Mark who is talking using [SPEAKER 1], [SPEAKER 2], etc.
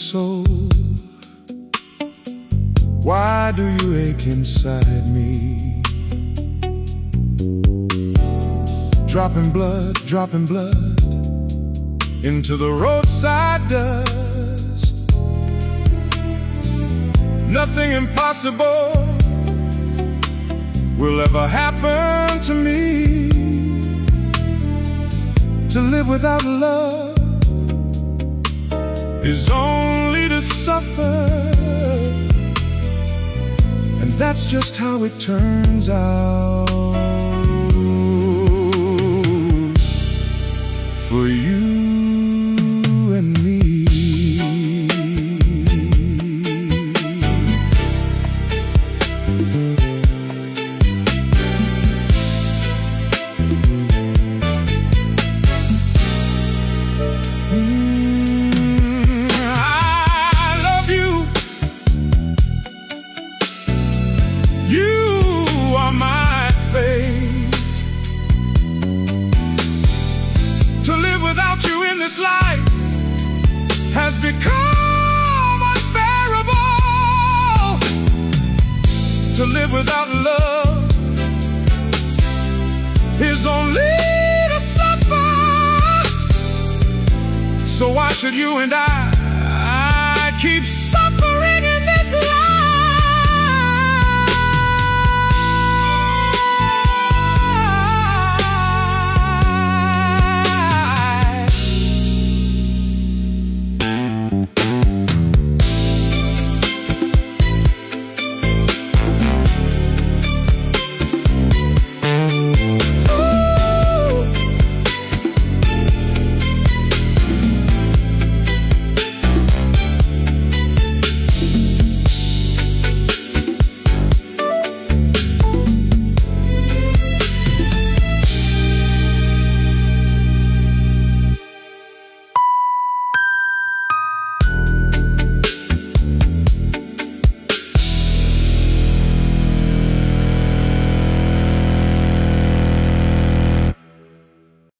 [SPEAKER 1] soul? Why do you ache inside me? Dropping blood into the roadside dust. Nothing impossible will ever happen to me. To live without love is only to suffer, and that's just how it turns out for you and me. This life has become unbearable. To live without love is only to suffer. So why should you and I keep suffering?